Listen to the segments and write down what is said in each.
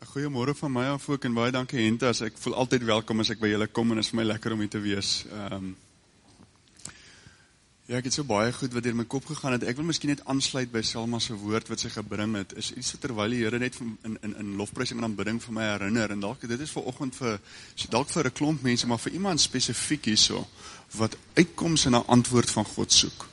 Goeiemôre van my af ook en baie dankie Hentas. Ek voel altyd welkom as ek by julle kom en is vir my lekker om hier te wees. Ja, ek het so baie goed wat deur my kop gegaan het. Ek wil miskien net aansluit by Selma se woord wat sy gebring het. Is iets terwyl die Here net in lofprysing en aanbidding vir my herinner en dalk dit is vanoggend vir dalk vir 'n klomp mense, maar vir iemand spesifiek hierso wat uitkoms en 'n antwoord van God soek.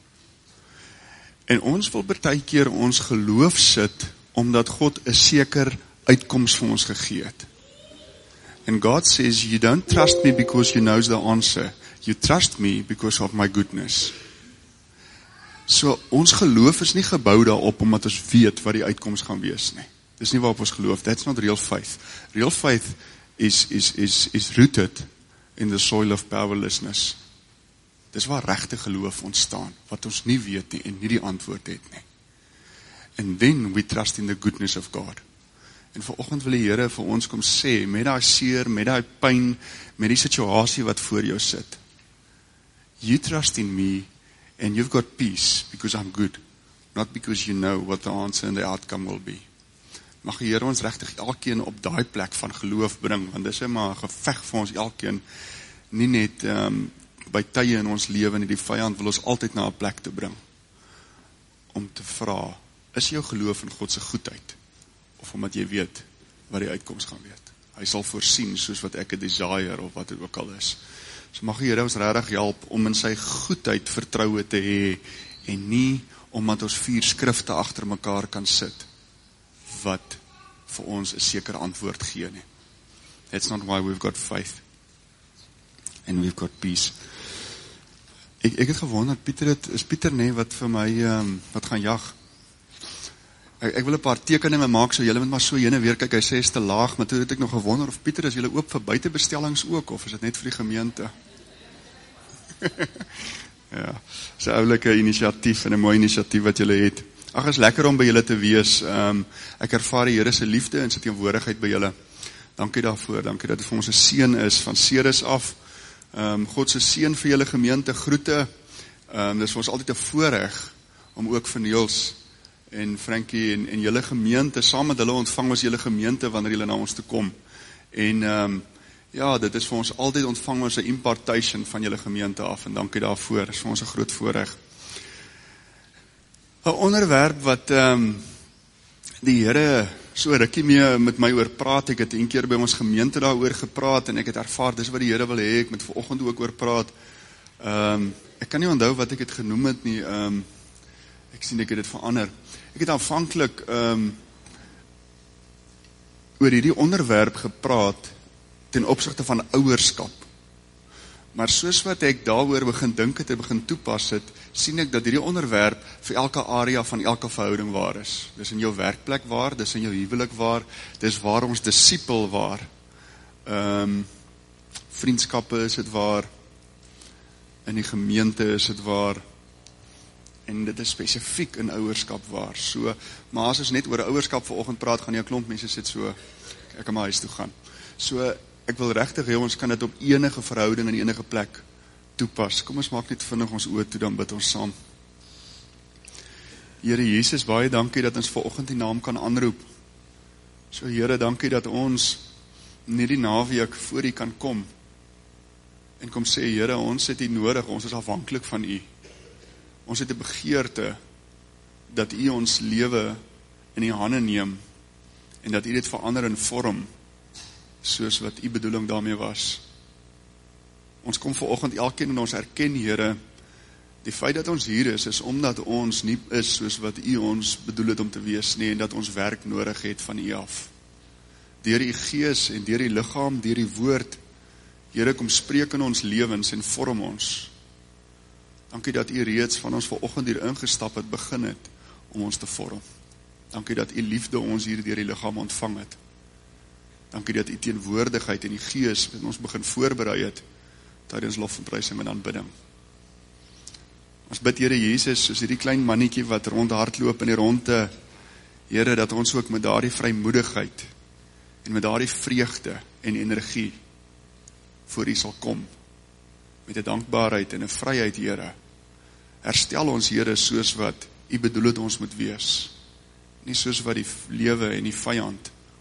En ons wil partykeer ons geloof sit omdat God 'n seker uitkoms vir ons gegee het. And God says, you don't trust me because you know the answer. You trust me because of my goodness. So, ons geloof is nie gebou daarop omdat ons weet wat die uitkoms gaan wees nie. Dis nie waarop ons geloof. That's not real faith. Real faith is rooted in the soil of powerlessness. Dis waar regte geloof ontstaan, wat ons nie weet nie en nie die antwoord het nie. And then we trust in the goodness of God. En vanoggend wil die Here vir ons kom sê, met daai seer, met daai pyn, met die situasie wat voor jou sit. You trust in me and you've got peace because I'm good, not because you know what the answer and the outcome will be. Mag die Here ons regtig elkeen op daai plek van geloof bring, want dis maar 'n geveg vir ons elkeen, nie net by tye in ons lewe nie, die vyand wil ons altyd na 'n plek te bring, om te vra, is jou geloof in God se goedheid? Of omdat jy weet wat die uitkoms gaan weet. Hy sal voorsien soos wat ek 'n desire of wat dit ook al is. So mag die Here ons regtig help om in sy goedheid vertroue te hê en nie omdat ons 4 skrifte agter mekaar kan sit wat vir ons 'n sekere antwoord gee nie. That's not why we've got faith and we've got peace. Ek het gewonder, is Pieter nie wat vir my wat gaan jag? Ek wil 'n paar tekeninge maak, so julle moet maar so heen en weer kyk, hy sê is te laag, maar toe het ek nog gewonder of Pieter, is julle oop vir buitebestellings ook, of is dit net vir die gemeente? Ja, is 'n oulike inisiatief en 'n mooi inisiatief wat julle het. Ag, is lekker om by julle te wees. Ek ervaar die Here se liefde en sy teenwoordigheid by julle. Dankie daarvoor, dankie dat dit vir ons 'n seën is, van Ceres af. God se seën vir julle gemeente, groete. Dis vir ons altyd 'n voorreg om ook vir Niels en Frankie en julle gemeente, saam met hulle ontvang ons julle gemeente wanneer julle na ons toe kom. En ja, dit is vir ons altyd ontvang ons 'n impartation van julle gemeente af, en dankie daarvoor, is vir ons 'n groot voorreg. 'n Onderwerp wat die Here so rukkie mee met my oor praat, ek het 1 keer by ons gemeente daaroor gepraat, en ek het ervaar, dis wat die Here wil hê, ek moet vanoggend ook oor praat. Ek kan nie onthou wat ek het genoem het nie, ek sien ek het dit verander. Ek het aanvanklik oor hierdie onderwerp gepraat ten opsigte van ouerskap. Maar soos wat ek daaroor begin dink het en begin toepas het, sien ek dat hierdie onderwerp vir elke area van elke verhouding waar is. Dis in jou werkplek waar, dis in jou huwelik waar, dis waar ons disipel waar. Vriendskappe is dit waar, in die gemeente is dit waar, en dit is spesifiek in ouerskap waar. So, maar as ons net oor ouerskap vanoggend praat, gaan jy 'n klomp mense sit so, ek kan maar huis toe gaan. So, ek wil regtig hê ons kan dit op enige verhouding en enige plek toepas. Kom ons maak net vinnig ons oë toe, dan bid ons saam. Here Jesus, baie dankie dat ons vanoggend die naam kan aanroep. So Here, dankie dat ons nie die naweek voor U kan kom en kom sê, Here, ons het U nodig, ons is afhanklik van U. Ons het 'n begeerte dat U ons lewe in U hande neem en dat U dit verander in vorm soos wat U bedoeling daarmee was. Ons kom vanoggend elkeen en ons erken, Here, die feit dat ons hier is omdat ons nie is soos wat U ons bedoel het om te wees nie, en dat ons werk nodig het van U af. Deur U Gees en deur U liggaam, deur U woord, Here, kom spreek in ons lewens en vorm ons. Dankie dat U reeds van ons vanoggend hier ingestap het, begin het om ons te vorm. Dankie dat U liefde ons hier deur die liggaam ontvang het. Dankie dat U teenwoordigheid en die Gees met ons begin voorberei het tydens lof en prysing en aanbidding. Ons bid, Here Jesus, soos hierdie klein mannetjie wat rondhardloop in die ronde, Here, dat ons ook met daardie vrymoedigheid en met daardie vreugde en energie voor U sal kom, met 'n dankbaarheid en 'n vryheid, Here. Herstel ons, Here, soos wat U bedoel het ons moet wees, nie soos wat die lewe en die vyand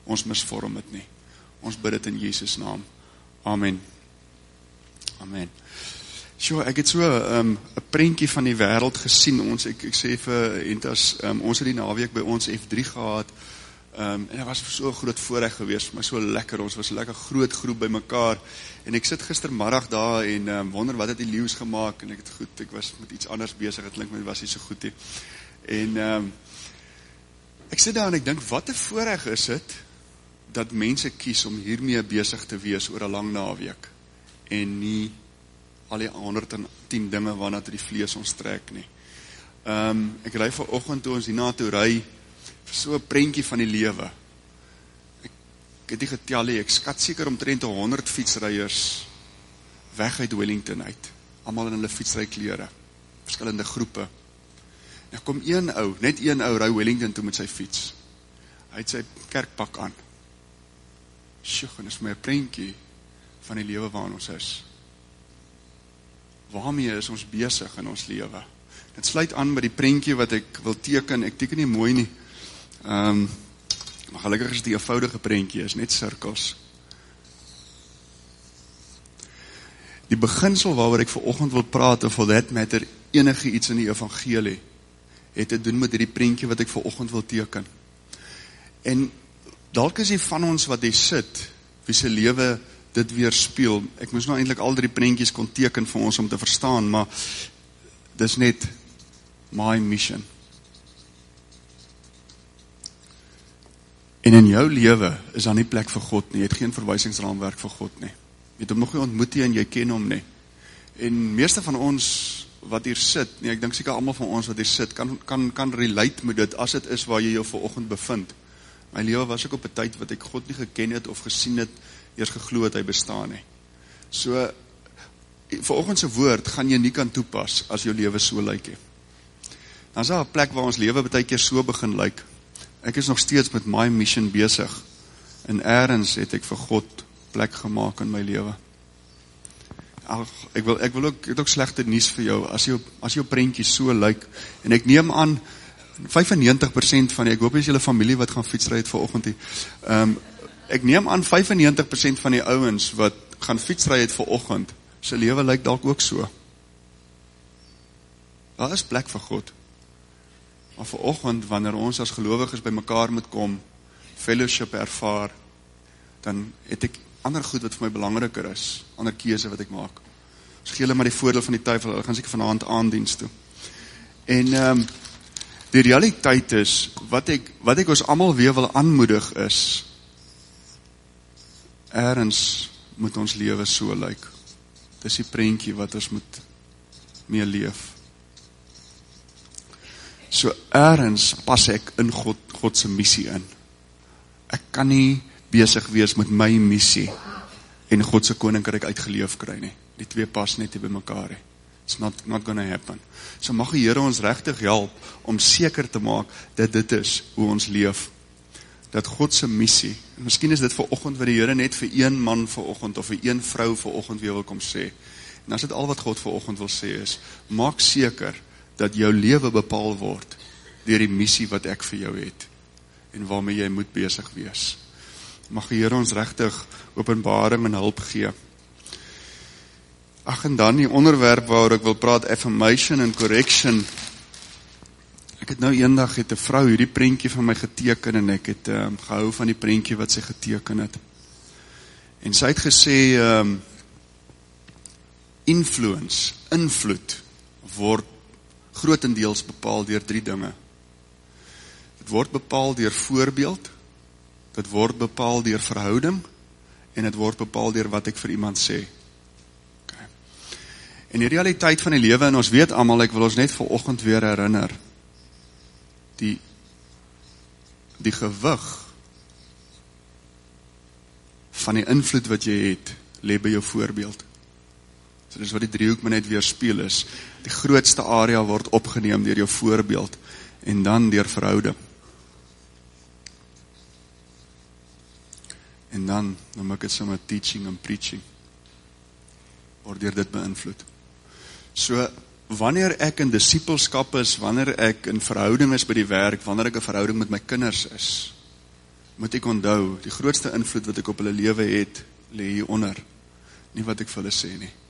ons misvorm het nie. Ons bid dit in Jesus naam. Amen. Amen. So, ek het so 'n prentjie van die wêreld gesien. Ek sê vir Entas, ons het die naweek by ons F3 gehad. En dit was so 'n groot voorreg geweest vir my, so lekker. Ons was 'n lekker groot groep by mekaar. En ek sit gistermiddag daar en wonder wat het die leeu's gemaak. En ek was met iets anders besig. Het klink my was nie so goed nie. En ek sit daar en ek dink, wat 'n voorreg is dit dat mense kies om hiermee besig te wees oor 'n lang naweek en nie al die 110 dinge waarna toe die vlees ons trek nie. Ek ry vanoggend toe ons hierna toe ry, so 'n prentjie van die lewe. Ek het nie getel nie, ek skat seker omtrent 100 fietsryers weg uit Wellington uit, almal in hulle fietsryklere, verskillende groepe. Nou kom net een ou ry Wellington toe met sy fiets. Hy het sy kerkpak aan. Sjoe, en is my 'n prentjie van die lewe waarin ons is. Waarmee is ons besig in ons lewe? Dit sluit aan by die prentjie wat ek wil teken. Ek teken nie mooi nie. Maar gelukkig is dit 'n eenvoudige prentjie, is net sirkels. Die beginsel waaroor ek vanoggend wil praat, of for that matter, enige iets in die evangelie, het te doen met hierdie prentjie wat ek vanoggend wil teken. En dalk is die van ons wat hier sit, wie se lewe dit weerspieël. Ek moes nou eintlik al drie prentjies kon teken vir ons om te verstaan, maar dis net my mission. En in jou lewe is daar nie plek vir God nie. Jy het geen verwysingsraamwerk vir God nie. Jy het hom nog nie ontmoet nie en jy ken hom nie. En meeste van ons wat hier sit, nee, ek dink seker almal van ons wat hier sit, kan relate met dit, as dit is waar jy jou vanoggend bevind. My lewe was ook op 'n tyd wat ek God nie geken het of gesien het, eers geglo het hy bestaan nie. So, vanoggend se woord gaan jy nie kan toepas as jou lewe so lyk nie. Dan is daar 'n plek waar ons lewe baie keer so begin lyk. Ek is nog steeds met my mission besig. En eers het ek vir God plek gemaak in my lewe. Ek het ook slegte nuus vir jou, as jou prentjie so lyk, en ek neem aan, 95% van die, ek hoop is julle familie wat gaan fietsry het vanoggend hier, ek neem aan 95% van die ouens wat gaan fietsry het vanoggend, sy lewe lyk dalk ook so. Daar is plek vir God. Maar vanoggend, wanneer ons as gelowiges by mekaar moet kom, fellowship ervaar, dan het ek ander goed wat vir my belangriker is, ander keuse wat ek maak. Ons gee hulle maar die voordeel van die twyfel, hulle gaan seker vanaand aandiens toe. En die realiteit is, wat ek ons almal weer wil aanmoedig is, eers moet ons lewe so lyk. Dis die prentjie wat ons moet mee leef. So eers pas ek in God se missie in. Ek kan nie besig wees met my missie en God se koninkryk uitgeleef kry nie. Die twee pas net nie by mekaar nie. It's not gonna happen. So mag die Here ons regtig help om seker te maak dat dit is hoe ons leef. Dat God se missie, en miskien is dit vanoggend wat die Here net vir een man vanoggend of vir een vrou vanoggend weer wil kom sê. En as dit al wat God vanoggend wil sê is, maak seker dat jou lewe bepaal word deur die missie wat ek vir jou het en waarmee jy moet besig wees. Mag die Here ons regtig openbaring en hulp gee. En dan die onderwerp waaroor ek wil praat, affirmation and correction. Ek het nou eendag het 'n vrou hierdie prentjie van my geteken en ek het gehou van die prentjie wat sy geteken het. En sy het gesê, invloed word grotendeels bepaal deur 3 dinge. Dit word bepaal deur voorbeeld, dit word bepaal deur verhouding en dit word bepaal deur wat ek vir iemand sê. Okay. En die realiteit van die lewe, en ons weet almal, ek wil ons net vanoggend weer herinner, die gewig van die invloed wat jy het, lê by jou voorbeeld. So dis wat die driehoek maar net weer speel is. Die grootste area word opgeneem deur jou voorbeeld en dan deur verhouding. En dan noem ek dit sommer teaching en preaching. Word deur dit beïnvloed. So wanneer ek in disippelskap is, wanneer ek in verhouding is by die werk, wanneer ek 'n verhouding met my kinders is, moet ek onthou, die grootste invloed wat ek op hulle lewe het, lê hieronder, nie wat ek vir hulle sê nie.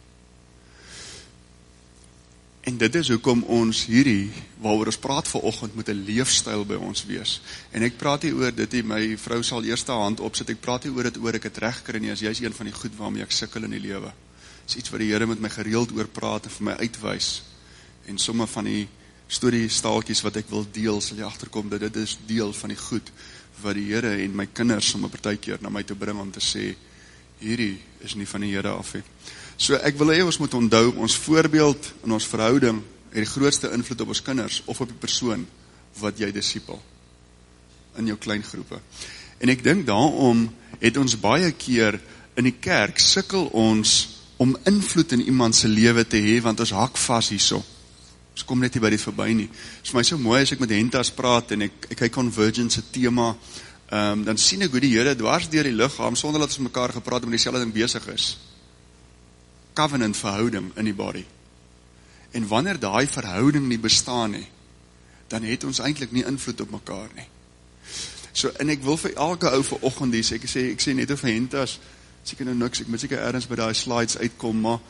En dit is hoekom ons hierdie, waaroor ons praat vanoggend, moet 'n leefstyl by ons wees. En ek praat nie oor dit nie, my vrou sal eerste hand opsit, ek praat nie oor dit oor ek het reg kry nie, as jy is een van die goed waarmee ek sukkel in die lewe. Dit is iets wat die Here met my gereeld oor praat en vir my uitwys. En somme van die storiestaaltjies wat ek wil deel, sal jy agterkom dat dit is deel van die goed wat die Here en my kinders somme partykeer na my toe bring om te sê, hierdie is nie van die Here af nie. So ek wil hê ons moet onthou, ons voorbeeld in ons verhouding het die grootste invloed op ons kinders of op die persoon wat jy disipel in jou klein groepe. En ek dink daarom het ons baie keer in die kerk sukkel ons om invloed in iemand se lewe te hê, want ons hak vas hierso. Ons kom net nie by dit verby nie. Dit is vir my so mooi as ek met Hentas praat en ek kyk Convergence se tema, dan sien ek hoe die Here dwars deur die liggaam sonder dat ons mekaar gepraat met dieselfde ding besig is. Covenant verhouding in die body. En wanneer daai verhouding nie bestaan nie, dan het ons eintlik nie invloed op mekaar nie. So, en ek wil vir elke ou vanoggend hê, ek sê net vir Hentas, seker nou niks, ek moet seker ergens by daai slides uitkom, maar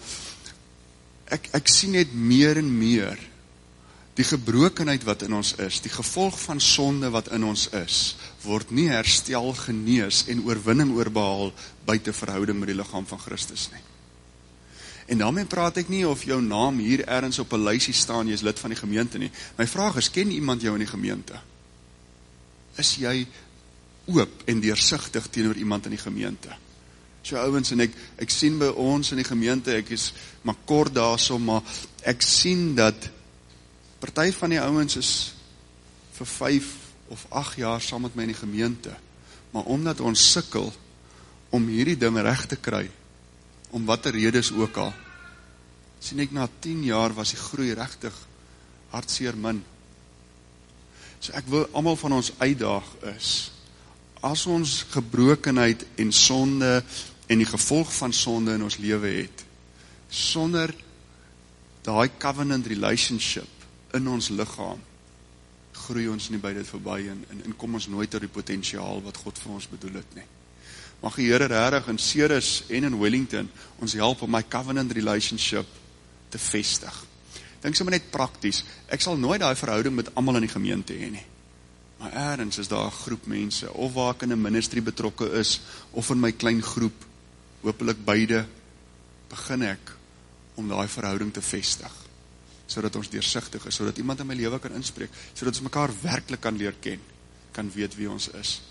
ek sien net meer en meer die gebrokenheid wat in ons is, die gevolg van sonde wat in ons is, word nie herstel, genees en oorwinning oorbehaal buite verhouding met die liggaam van Christus nie. En daarmee praat ek nie of jou naam hier ergens op 'n lysie staan, jy is lid van die gemeente nie. My vraag is, ken iemand jou in die gemeente? Is jy oop en deursigtig teenoor iemand in die gemeente? So ouens, en ek sien by ons in die gemeente, ek is maar kort daarso, maar ek sien dat party van die ouens is vir 5 of 8 jaar saam met my in die gemeente, maar omdat ons sukkel om hierdie ding reg te kry, om watter redes ook al, sien ek na 10 jaar was die groei regtig hartseer min. So ek wil almal van ons uitdaag is, as ons gebrokenheid en sonde en die gevolg van sonde in ons lewe het, sonder daai covenant relationship in ons liggaam, groei ons nie by dit verby en kom ons nooit tot die potensiaal wat God vir ons bedoel het nie. Mag die Here regtig in Ceres en in Wellington ons help om my covenant relationship te vestig. Dink sommer net prakties, ek sal nooit daai verhouding met almal in die gemeente hê nie. Maar ergens is daar 'n groep mense, of waar ek in 'n ministry betrokke is, of in my klein groep, hopelik beide, begin ek om daai verhouding te vestig, sodat ons deursigtig is, sodat iemand in my lewe kan inspreek, sodat ons mekaar werklik kan leer ken, kan weet wie ons is.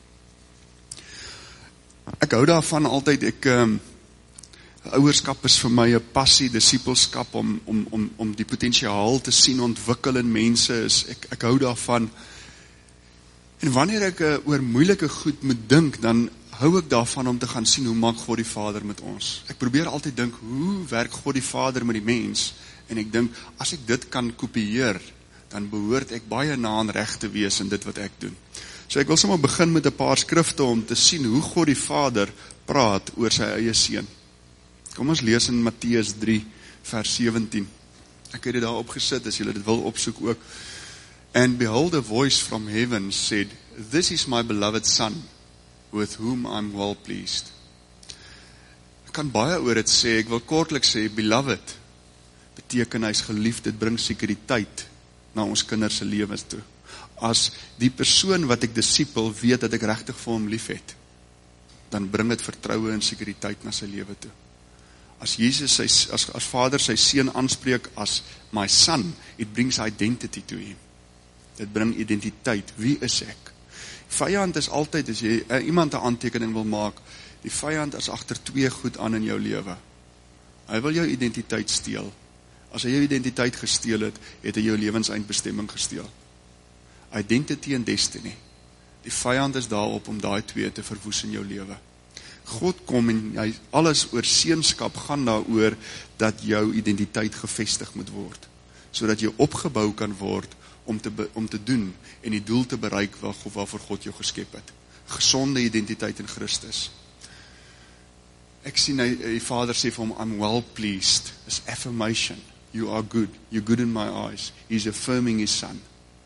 Ek hou daarvan altyd, ouerskap is vir my 'n passie, disipelskap, om die potensiaal te sien ontwikkel in mense, ek hou daarvan. En wanneer ek oor moeilike goed moet dink, dan hou ek daarvan om te gaan sien hoe maak God die Vader met ons. Ek probeer altyd dink, hoe werk God die Vader met die mens? En ek dink, as ek dit kan kopieer, dan behoort ek baie na aan reg te wees in dit wat ek doen. So ek wil sommer begin met 'n paar skrifte om te sien hoe God die Vader praat oor sy eie seun. Kom ons lees in Matteus 3 vers 17. Ek het dit daar opgesit as julle dit wil opsoek ook. And behold, a voice from heaven said, "This is my beloved son, with whom I'm well pleased." Ek kan baie oor dit sê, ek wil kortlik sê, beloved beteken hy's geliefd, dit bring sekuriteit na ons kinders se lewens toe. As die persoon wat ek disipel weet dat ek regtig vir hom lief het, dan bring dit vertroue en sekuriteit na sy lewe toe. As Jesus, as Vader sy seun aanspreek as my son, it brings identity to him. Dit bring identiteit, wie is ek? Vyand is altyd, as jy iemand 'n aantekening wil maak, die vyand is agter 2 goed aan in jou lewe. Hy wil jou identiteit steel. As hy jou identiteit gesteel het, het hy jou lewenseindbestemming gesteel. Identity en destiny. Die vyand is daarop om daai 2 te verwoes in jou lewe. God kom en hy, alles oor seunskap gaan daaroor dat jou identiteit gevestig moet word, sodat jy opgebou kan word om te doen en die doel te bereik waarvoor God jou geskep het. Gesonde identiteit in Christus. Ek sien die Vader sê vir hom, I'm well pleased. It's affirmation. You are good. You're good in my eyes. He's affirming his son.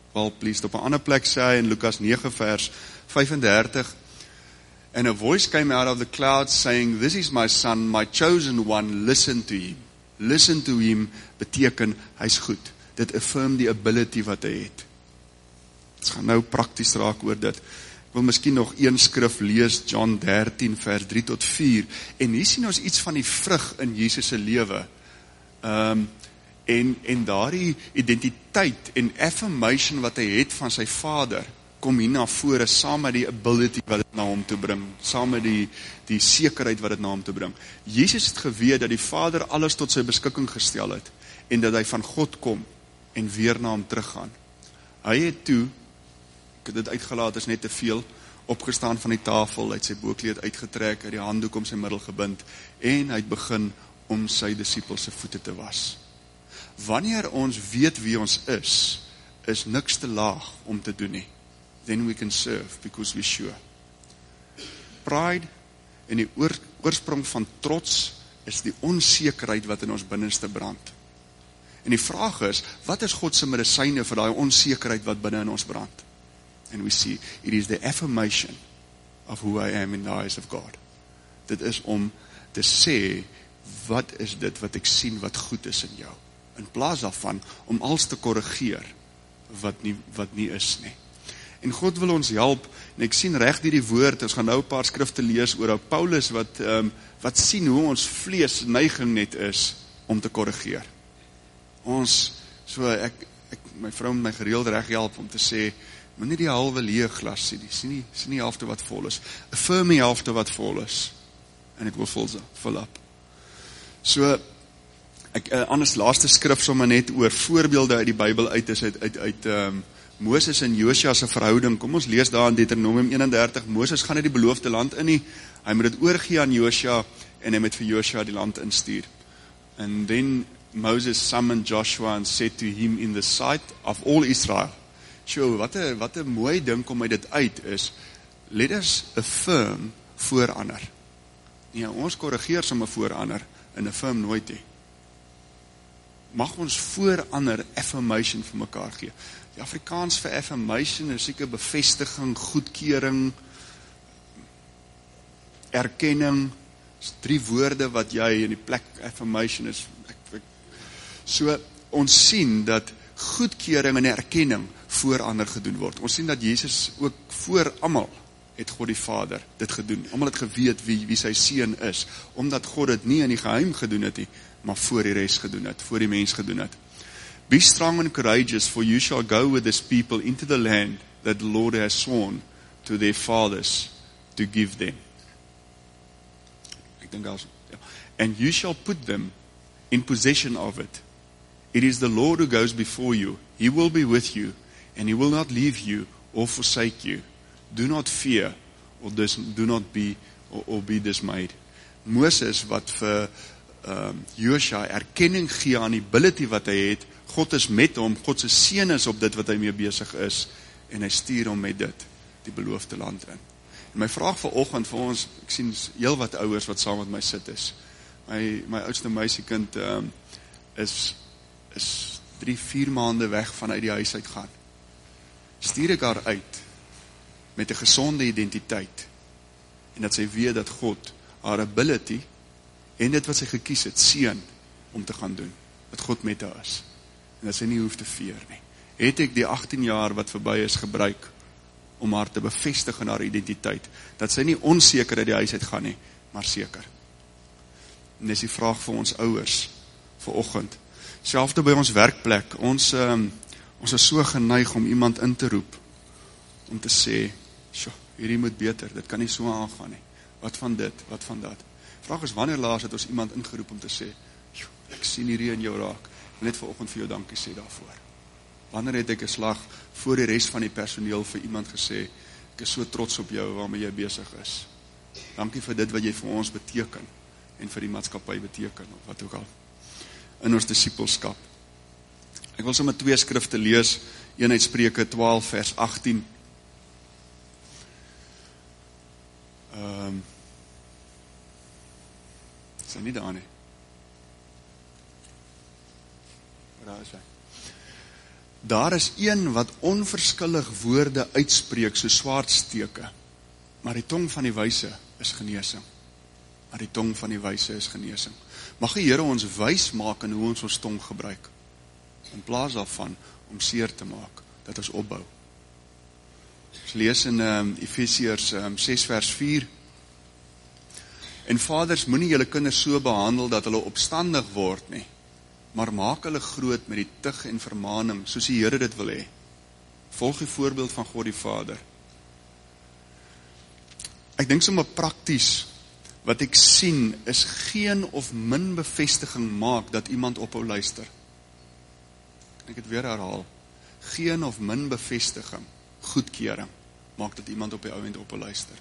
well pleased. Op 'n ander plek sê hy in Lukas 9 vers 35, and a voice came out of the clouds saying, "This is my son, my chosen one, listen to him." Listen to him beteken, hy's goed. Dit affirm die ability wat hy het. Ons gaan nou prakties raak oor dit. Ek wil miskien nog een skrif lees, John 13 vers 3 tot 4, en hier sien ons iets van die vrug in Jesus se lewe. En daardie identiteit en affirmation wat hy het van sy Vader, kom hier na vore, saam met die ability wat dit na hom toe bring, saam met die sekerheid wat dit na hom toe bring. Jesus het geweet dat die Vader alles tot sy beskikking gestel het, en dat hy van God kom, en weer na hom teruggaan. Hy het toe, ek het dit uitgelaat, is net te veel, opgestaan van die tafel, uit sy boekleed uitgetrek, uit die handdoek om sy middel gebind, en hy het begin om sy disippels se voete te was. Wanneer ons weet wie ons is niks te laag om te doen nie. Then we can serve, because we're sure. Pride en die oorsprong van trots is die onsekerheid wat in ons binneste brand. En die vraag is, wat is God se medisyne vir daai onsekerheid wat binne in ons brand? And we see, it is the affirmation of who I am in the eyes of God. Dit is om te sê, wat is dit wat ek sien wat goed is in jou? In plaas daarvan, om alles te korrigeer, wat nie is nie. En God wil ons help, en ek sien reg die woord, ons gaan nou 'n paar skrifte lees oor Paulus, wat sien hoe ons vlees neiging net is, om te korrigeer. My vrou moet my gereeld reg help om te sê, moet nie die halwe leeg glas sien, sien nie helfte wat vol is, affirm die helfte wat vol is, and it will fill up. So, anders laaste skrif sommer net oor voorbeelde uit die Bybel uit is uit Moses en Josua se verhouding. Kom ons lees daar in Deuteronomium 31, Moses gaan nie die beloofde land in nie, hy moet dit oorgee aan Josua, en hy moet vir Josua die land instuur. And then Moses summoned Joshua and said to him in the sight of all Israel, wat 'n mooi ding kom uit dit uit is, let us affirm voor ander. Ja, ons korrigeer sommer voor ander, en affirm nooit nie. Mag ons voor ander affirmation vir mekaar gee. Die Afrikaans vir affirmation is seker bevestiging, goedkeuring, erkenning, is 3 woorde wat jy in die plek affirmation is. So, ons sien dat goedkeuring en erkenning voor ander gedoen word. Ons sien dat Jesus ook voor almal het God die Vader dit gedoen. Almal het geweet wie sy seun is, omdat God dit nie in die geheim gedoen het nie, maar voor die res gedoen het, voor die mens gedoen het. Be strong and courageous, for you shall go with this people into the land that the Lord has sworn to their fathers to give them. And you shall put them in possession of it. It is the Lord who goes before you. He will be with you, and he will not leave you or forsake you. Do not fear, or do not be dismayed. Moses wat vir Josua erkenning gee aan die ability wat hy het, God is met hom, God se seën is op dit wat hy mee besig is, en hy stuur hom met dit, die beloofde land in. En my vraag vanoggend vir ons, ek sien heel wat ouers wat saam met my sit is, my oudste meisiekind is 3-4 maande weg vanuit die huis uit gaan. Stuur ek haar uit, met 'n gesonde identiteit, en dat sy weet dat God haar ability, en dit wat sy gekies het, seën om te gaan doen, dat God met haar is, en dat sy nie hoef te veer nie. Het ek die 18 jaar wat verby is gebruik, om haar te bevestig in haar identiteit, dat sy nie onseker uit die huis uit gaan nie, maar seker. En dis die vraag vir ons ouers, vanoggend, selfde by ons werkplek, ons is so geneig om iemand in te roep, om te sê, hierdie moet beter, dit kan nie so aangaan nie, wat van dit, wat van dat. Vraag is, wanneer laas het ons iemand ingeroep om te sê, ek sien hierdie in jou raak, en net vanoggend vir jou dankie sê daarvoor. Wanneer het ek 'n slag voor die res van die personeel vir iemand gesê, ek is so trots op jou waarmee jy besig is. Dankie vir dit wat jy vir ons beteken, en vir die maatskappy beteken, of wat ook al, in ons disipelskap. Ek wil sommer 2 skrifte lees, een uit Spreuke 12 vers 18, is hy nie daar nie? Waar is hy? Daar is een wat onverskillig woorde uitspreek so swaardsteke, maar die tong van die wyse is genesing. Maar die tong van die wyse is genesing. Mag die Here ons wys maak in hoe ons tong gebruik, in plaas daarvan om seer te maak, dat ons opbou. Ons lees in Efesiërs 6 vers 4, en vaders, moenie julle kinders so behandel dat hulle opstandig word nie, maar maak hulle groot met die tug en vermaning, soos die Here dit wil hê. Volg die voorbeeld van God die Vader. Ek dink sommer prakties, wat ek sien, is geen of min bevestiging maak dat iemand ophou luister. Kan ek het weer herhaal? Geen of min bevestiging, goedkeuring, maak dat iemand op die ouend ophou luister.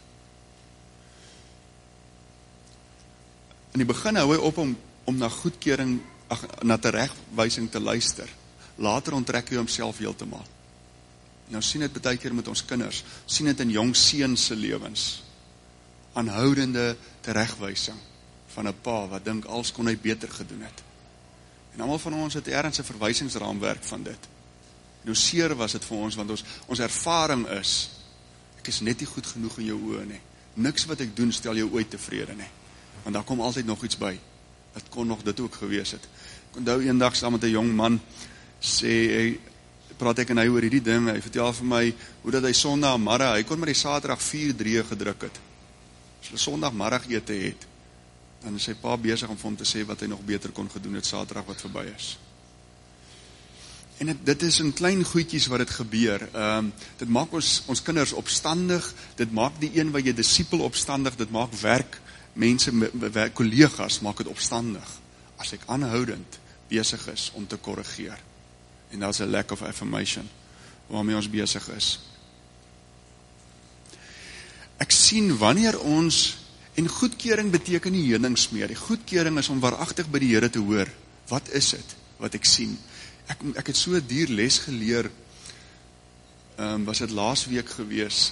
In die begin hou hy op om na goedkeuring, na teregwysing te luister. Later onttrek hy homself heeltemal. Nou sien dit baie keer met ons kinders, sien dit in jong seuns se lewens. Aanhoudende teregwysing van 'n pa wat dink als kon hy beter gedoen het. En almal van ons het ergens 'n verwysingsraamwerk van dit. En hoe seer was dit vir ons, want ons ervaring is, ek is net nie goed genoeg in jou oë nie. Niks wat ek doen stel jou ooit tevrede nie. Want daar kom altyd nog iets by. Het kon nog dit ook gewees het. Ek onthou eendag saam met 'n jong man, praat ek en hy oor hierdie ding, hy vertel vir my, hoe dat hy sondagmiddag, hy kon maar die Saterdag 4-3 gedruk het. As hulle sondagmiddagete het, dan is sy pa besig om vir hom te sê wat hy nog beter kon gedoen het Saterdag wat verby is. En dit is in klein goedjies wat dit gebeur. Dit maak ons kinders opstandig, dit maak die een wat jy disipel opstandig, dit maak mense, kollegas, maak het opstandig, as ek aanhoudend besig is om te korrigeer. En dat is 'n lack of affirmation, waarmee ons besig is. Ek sien wanneer ons, en goedkeuring beteken nie heuning meer, die goedkeuring is om waaragtig by die Here te hoor, wat is dit, wat ek sien? Ek het so 'n duur les geleer, was dit laasweek gewees,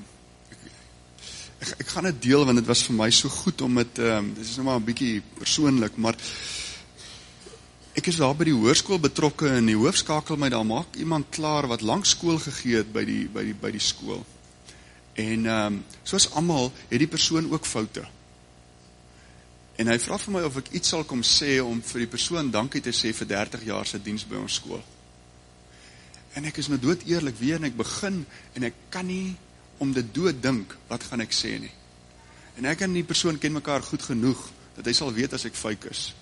ek gaan dit deel, want dit was vir my so goed om dit is nou maar 'n bietjie persoonlik, maar ek is daar by die hoërskool betrokke en die hoof skakel my, daar maak iemand klaar wat lank skool gegee het by die skool. En soos almal het die persoon ook foute. En hy vra vir my of ek iets sal kom sê om vir die persoon dankie te sê vir 30 jaar se diens by ons skool. En ek is nou dood eerlik weer en ek begin en ek kan nie om dit dood dink, wat gaan ek sê nie. En ek en die persoon ken mekaar goed genoeg, dat hy sal weet as ek fyk is.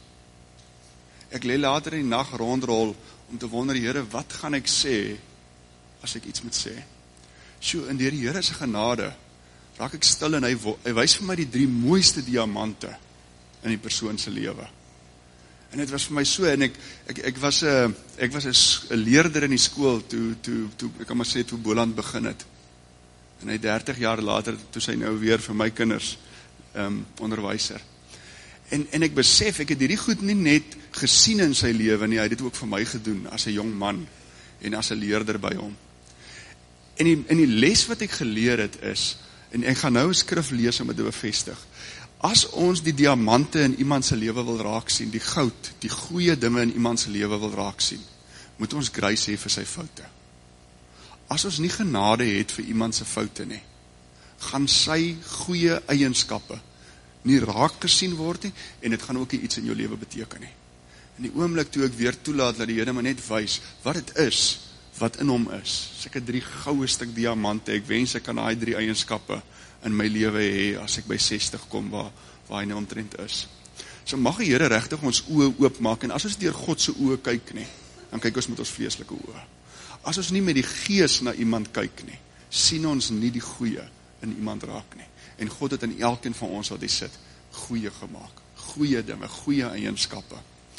Ek lê later in die nag rondrol, om te wonder, Here, wat gaan ek sê, as ek iets moet sê? En deur die Here se genade, raak ek stil en hy wys vir my die 3 mooiste diamante, in die persoon se lewe. En dit was vir my so, en ek was 'n leerder in die skool, toe ek kan maar sê, toe Boland begin het. En hy 30 jaar later, toe sy nou weer vir my kinders onderwyser. En ek besef, ek het hierdie goed nie net gesien in sy lewe nie, hy het dit ook vir my gedoen, as 'n jong man, en as 'n leerder by hom. En die les wat ek geleer het is, en ek gaan nou 'n skrif lees om dit te bevestig, as ons die diamante in iemand se lewe wil raak sien, die goud, die goeie dinge in iemand se lewe wil raak sien, moet ons grace hê vir sy foute. As ons nie genade het vir iemand se foute nie, gaan sy goeie eienskappe nie raak gesien word nie, en dit gaan ook iets in jou lewe beteken nie. In die oomblik toe ek weer toelaat, dat die Here my net wys, wat het is, wat in hom is, seker 3 goue stuk diamante, ek wens ek kan daai 3 eienskappe in my lewe hê, as ek by 60 kom, waar hy nou omtrent is. So mag die Here regtig ons oë oopmaak, en as ons deur God se oë kyk nie, dan kyk ons met ons vleeslike oë. As ons nie met die gees na iemand kyk nie, sien ons nie die goeie in iemand raak nie. En God het in elkeen van ons wat hy sit, goeie gemaak, goeie dinge, goeie eienskappe.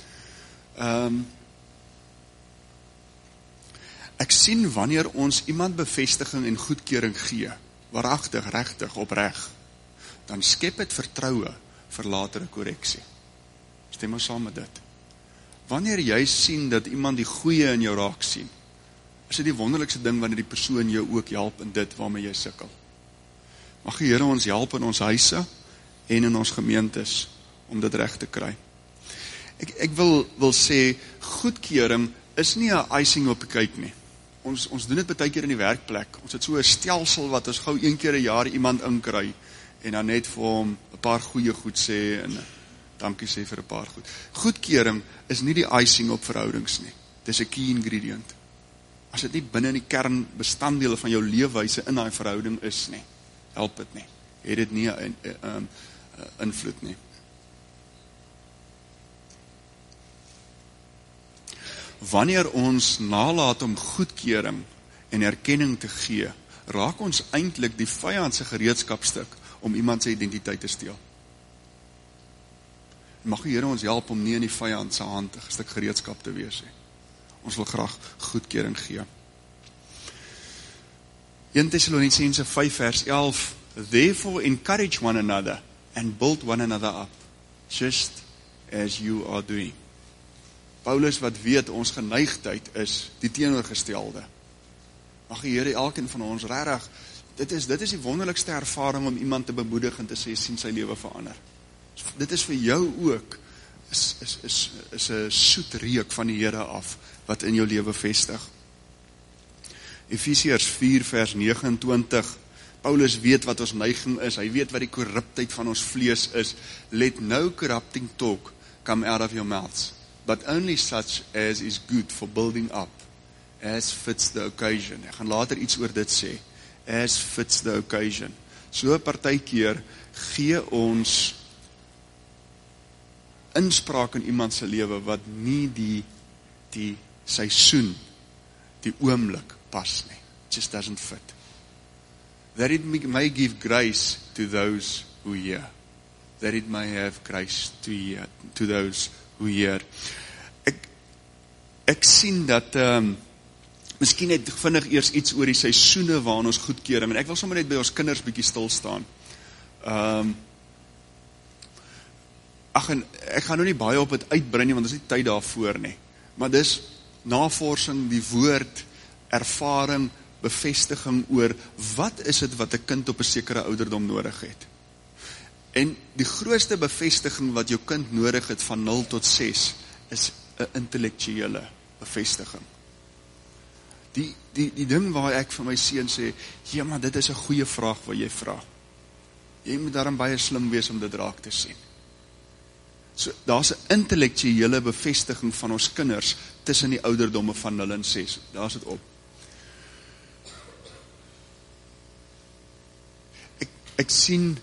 Ek sien wanneer ons iemand bevestiging en goedkeuring gee, waaragtig, regtig, opreg, dan skep het vertroue vir latere korreksie. Stem ons saam met dit. Wanneer jy sien dat iemand die goeie in jou raak sien, is dit die wonderlikste ding wanneer die persoon jou ook help in dit waarmee jy sukkel. Mag die Here ons help in ons huise en in ons gemeentes om dit reg te kry. Ek wil sê, goedkeuring is nie 'n icing op die cake nie. Ons doen dit baie keer in die werkplek. Ons het so 'n stelsel wat ons gou een keer 'n jaar iemand inkry en dan net vir hom 'n paar goeie goed sê en dankie sê vir 'n paar goed. Goedkeuring is nie die icing op verhoudings nie. Dis 'n key ingredient. As dit nie binne in die kernbestanddele van jou leefwyse in daai verhouding is nie, help dit nie. Het dit nie 'n invloed nie. Wanneer ons nalat om goedkeuring en erkenning te gee, raak ons eintlik die vyand se gereedskapstuk om iemand se identiteit te steel. Mag die Here ons help om nie in die vyand se hand 'n stuk gereedskap te wees nie. Ons wil graag goedkeuring gee. 1 Thessalonicense 5 vers 11, Therefore encourage one another and build one another up, just as you are doing. Paulus wat weet ons geneigtheid is die teenoorgestelde. Mag die Here elkeen van ons regtig, dit is die wonderlikste ervaring om iemand te bemoedig en te sê sien sy lewe verander. Dit is vir jou ook is 'n soet reuk van die Here af wat in jou lewe vestig. Efesiërs 4 vers 29. Paulus weet wat ons neiging is. Hy weet wat die korruptheid van ons vlees is. Let no corrupting talk come out of your mouths, but only such as is good for building up, as fits the occasion. Ek gaan later iets oor dit sê. As fits the occasion. So partykeer gee ons inspraak in iemand se lewe wat nie die seisoen, die oomblik pas nie. It just doesn't fit. That it may give grace to those who hear. That it may have grace to those who hear. Ek sien dat miskien net vinnig eers iets oor die seisoene waarin ons goedkeuring, en ek wil sommer net by ons kinders bietjie stil staan. Ek gaan nou nie baie op dit uitbrei nie, want dit is nie tyd daarvoor nie. Maar dis navorsing, die woord, ervaring, bevestiging oor wat is dit wat 'n kind op 'n sekere ouderdom nodig het. En die grootste bevestiging wat jou kind nodig het van 0 tot 6 is 'n intellektuele bevestiging. Die ding waar ek vir my seun sê, ja, maar dit is 'n goeie vraag wat jy vra. Jy moet daarom baie slim wees om dit raak te sien. So, daar's 'n intellektuele bevestiging van ons kinders tussen die ouderdomme van 0 en 6. Daar's dit op. Ek sien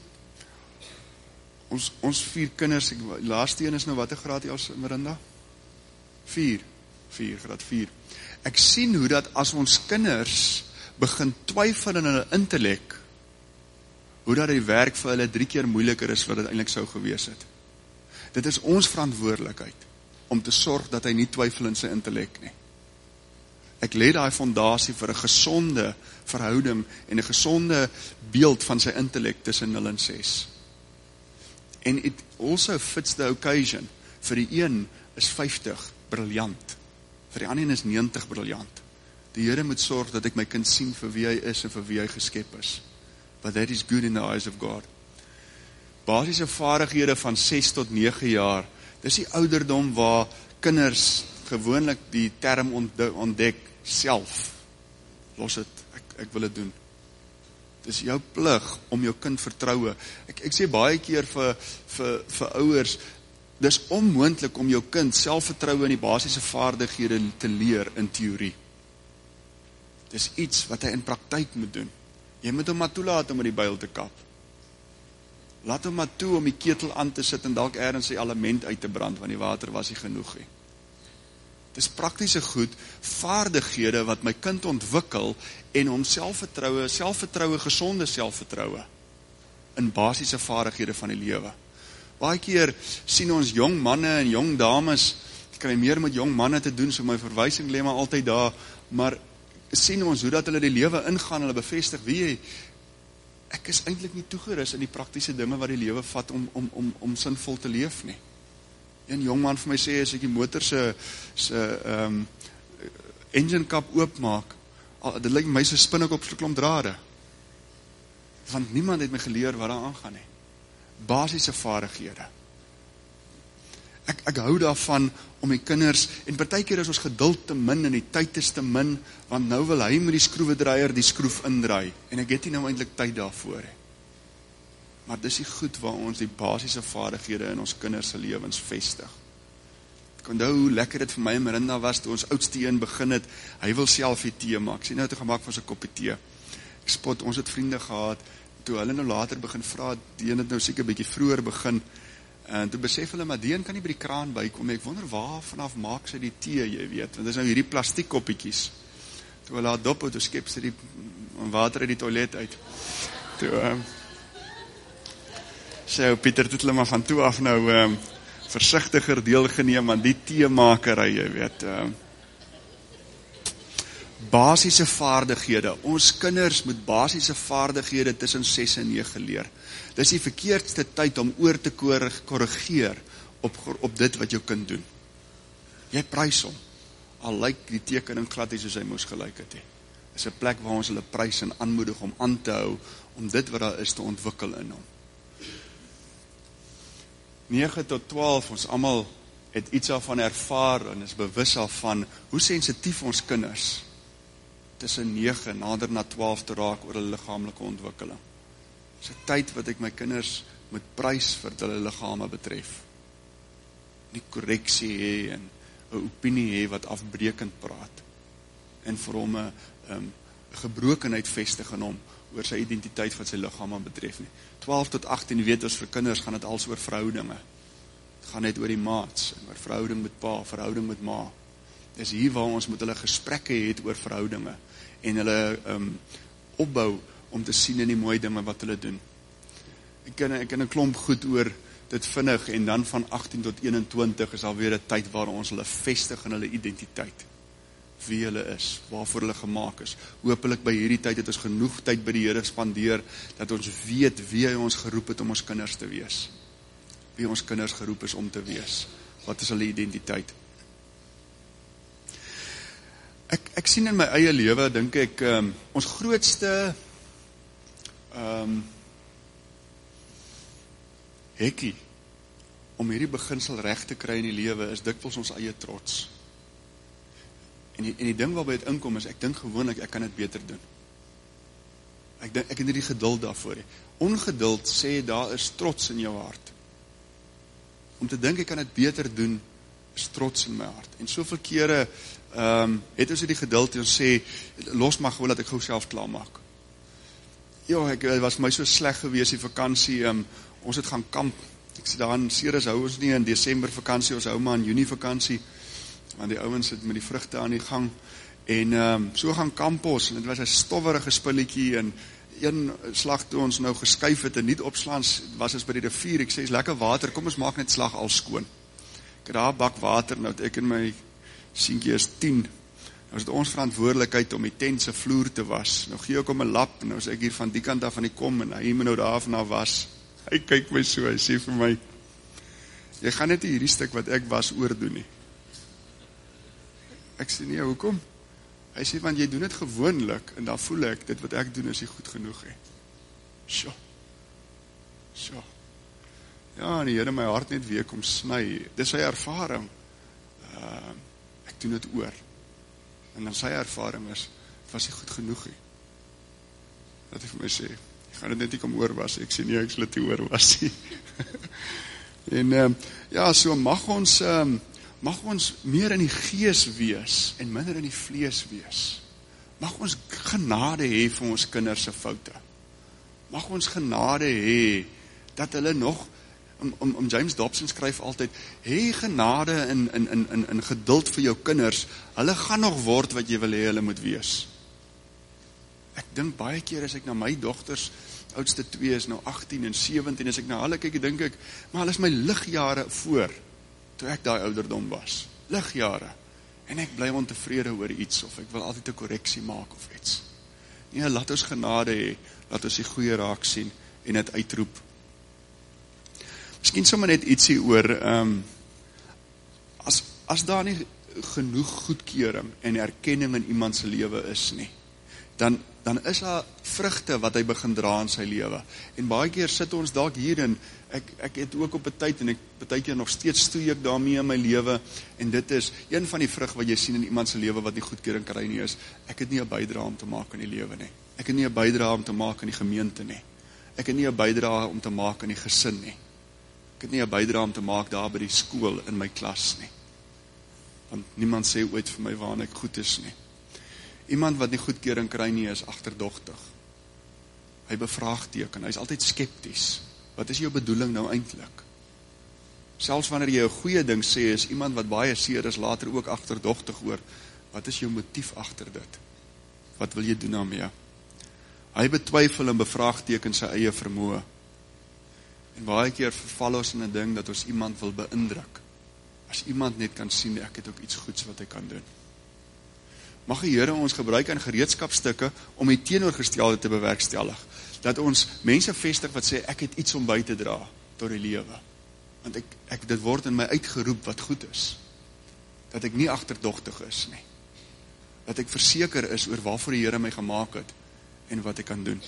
ons 4 kinders, laaste een is nou watter graad jy as Miranda? 4, graad 4. Ek sien hoe dat as ons kinders begin twyfel in hulle intellek, hoe dat die werk vir hulle 3 keer moeiliker is wat dit eintlik sou gewees het. Dit is ons verantwoordelikheid om te sorg dat hy nie twyfel in sy intellek nie. Ek lê daai fondasie vir 'n gesonde verhouding en 'n gesonde beeld van sy intellek tussen 0 en 6. En it also fits the occasion. Vir die een is 50 briljant. Vir die ander een is 90 briljant. Die Here moet sorg dat ek my kind sien vir wie hy is en vir wie hy geskep is. But that is good in the eyes of God. Basiese vaardighede van 6 tot 9 jaar. Dis die ouderdom waar kinders gewoonlik die term ontdek self. Los dit, ek wil dit doen. Dis jou plig om jou kind vertroue. Ek sê baie keer vir ouers, dis onmoontlik om jou kind selfvertroue in die basiese vaardighede te leer in teorie. Dis iets wat hy in praktyk moet doen. Jy moet hom maar toelaat om met die byl te kap. Laat hom maar toe om die ketel aan te sit en dalk ergens sy element uit te brand, want die water was nie genoeg nie. Dis praktiese goed, vaardighede wat my kind ontwikkel en hom selfvertroue, gesonde selfvertroue in basiese vaardighede van die lewe. Baie keer sien ons jong manne en jong dames, ek kry meer met jong manne te doen, so my verwysing lê maar altyd daar, maar sien ons hoe dat hulle die lewe ingaan, hulle bevestig, ek is eintlik nie toegerus in die praktiese dinge wat die lewe vat om sinvol te leef nie. Een jong man vir my sê, as ek die motor se engine kap oopmaak, dit lyk my so spin ek op so 'n klomp drade. Want niemand het my geleer wat daar aangaan nie. Basiese vaardighede. Ek hou daarvan om die kinders, en partykeer is ons geduld te min en die tyd is te min, want nou wil hy met die skroewedraaier die skroef indraai, en ek het nie nou eintlik tyd daarvoor. Maar dis die goed waar ons die basiese vaardighede in ons kinders se lewens vestig. Ek onthou hoe lekker dit vir my en Marinda was, toe ons oudste een begin het, hy wil self die tee maak, sien nou het hy gemaak van sy koppie tee. Ek spot, ons het vriende gehad, toe hulle nou later begin vra, die een het nou seker 'n bietjie vroeër begin, en toe besef hulle, maar die een kan nie by die kraan bykom, ek wonder waar vanaf maak sy die tee, jy weet, want dit is nou hierdie plastiek koppietjies. Toe hulle haar dop, toe skep sy die water uit die toilet uit. Toe, sê Pieter, het hulle maar van toe af nou versigtiger deelgeneem aan die teemakerij, jy weet. Basiese vaardighede, ons kinders moet basiese vaardighede tussen 6 en 9 leer. Dis die verkeerdste tyd om oor te korrigeer op dit wat jou kind doen. Jy prys hom, al lyk die tekening glad nie soos hy moes gelyk het. Dis 'n plek waar ons hulle prys en aanmoedig om aan te hou, om dit wat daar is te ontwikkel in hom. 9 tot 12, ons almal het iets daarvan ervaar en is bewus daarvan hoe sensitief ons kinders tussen 9 nader na 12 te raak oor hulle liggaamlike ontwikkeling. Dis 'n tyd wat ek my kinders moet prys vir wat hulle liggame betref. Nie korreksie hê en 'n opinie hê wat afbreekend praat en vir hom 'n gebrokenheid vestig in hom oor sy identiteit wat sy liggame betref nie. 12 tot 18, weet ons vir kinders gaan dit als oor verhoudinge. Het gaan net oor die maats, oor verhouding met pa, verhouding met ma. Dis hier waar ons met hulle gesprekke het oor verhoudinge en hulle opbou om te sien in die mooi dinge wat hulle doen. Ek ken 'n klomp goed oor dit vinnig en dan van 18 tot 21 is alweer 'n tyd waar ons hulle vestig in hulle identiteit. Wie hulle is, waarvoor hulle gemaak is. Hoopelik by hierdie tyd het ons genoeg tyd by die Here spandeer, dat ons weet wie hy ons geroep het om ons kinders te wees. Wie ons kinders geroep is om te wees. Wat is hulle identiteit? Ek sien in my eie lewe, dink ek, ons grootste hekkie om hierdie beginsel reg te kry in die lewe is dikwels ons eie trots. En die ding waarby het inkom is, ek dink gewoonlik ek kan dit beter doen. Ek het nie die geduld daarvoor nie. Ongeduld sê daar is trots in jou hart. Om te dink ek kan dit beter doen, is trots in my hart. En soveel kere het ons die geduld en ons sê, los maar gewoon dat ek gou self klaar maak. Ja, ek was my so sleg gewees die vakansie, ons het gaan kamp. Ek sê daar in Ceres hou ons nie in Desember vakansie, ons hou maar in Junie vakansie. Want die ouens sit met die vrugte aan die gang, en so gaan kamp ons, en het was 'n stowwerige spulletjie, en een slag toe ons nou geskuif het, en nie opslaan, was ons by die rivier, ek sê, is lekker water, kom ons maak net slag al skoon. Ek het daar 'n bak water, nou het ek en my seentjie is 10, nou is dit ons verantwoordelikheid om die tent se vloer te was, nou gee ek hom 'n lap, en nou is ek hier van die kant af van die kom, en hy moet nou daar vanaf was, hy kyk my so, hy sê vir my, jy gaan net hierdie stuk wat ek was oordoen nie. Ek sê nee, hoekom? Hy sê, want jy doen dit gewoonlik, en dan voel ek, dit wat ek doen is nie goed genoeg he. Sjo. Ja, en die Here my hart net weer kom sny, dis sy ervaring, ek doen dit oor, en dan sy ervaring is, het was nie goed genoeg he. Dat hy vir my sê, jy gaan dit net nie kom oor was, ek sê nie, ek sal dit nie oor was nie. En ja, so mag ons meer in die gees wees en minder in die vlees wees. Mag ons genade hê vir ons kinders se foute. Mag ons genade hê dat hulle nog, James Dobson skryf altyd, hê genade in geduld vir jou kinders, hulle gaan nog word wat jy wil hê hulle moet wees. Ek dink baie keer as ek na my dogters, oudste 2 is nou 18 en 17, as ek na hulle kyk, dink ek, maar hulle is my ligjare voor, toe ek daai ouderdom was, ligjare, en ek bly ontevrede oor iets, of ek wil altyd 'n korreksie maak of iets. Nee, laat ons genade hê, laat ons die goeie raak sien, en dit uitroep. Miskien sommer net ietsie oor, as daar nie genoeg goedkeuring en erkenning in iemand se lewe is nie, dan dan is daar vrugte wat hy begin dra in sy lewe. En baie keer sit ons dalk hier en ek het ook op 'n tyd en ek baie keer nog steeds stoei ek daarmee in my lewe, en dit is een van die vrug wat jy sien in iemand se lewe wat nie goedkeuring kry nie, is ek het nie 'n bydrae om te maak in die lewe nie. Ek het nie 'n bydrae om te maak in die gemeente nie. Ek het nie 'n bydrae om te maak in die gesin nie. Ek het nie 'n bydrae om te maak daar by die skool in my klas nie. Want niemand sê ooit vir my waarna ek goed is nie. Iemand wat nie goedkeuring kry nie, is agterdogtig. Hy bevraagteken, hy is altyd skepties. Wat is jou bedoeling nou eintlik? Selfs wanneer jy 'n goeie ding sê, is iemand wat baie seer is, later ook agterdogtig oor, wat is jou motief agter dit? Wat wil jy doen daarmee? Hy betwyfel en bevraagteken sy eie vermoë. En baie keer verval ons in 'n ding dat ons iemand wil beïndruk. As iemand net kan sien, ek het ook iets goeds wat hy kan doen. Mag die Here ons gebruik in gereedskapstukke om die teenoorgestelde te bewerkstellig. Dat ons mense vestig wat sê, ek het iets om by te dra tot die lewe. Want dit word in my uitgeroep wat goed is. Dat ek nie agterdogtig is nie. Dat ek verseker is oor waarvoor die Here my gemaak het en wat ek kan doen.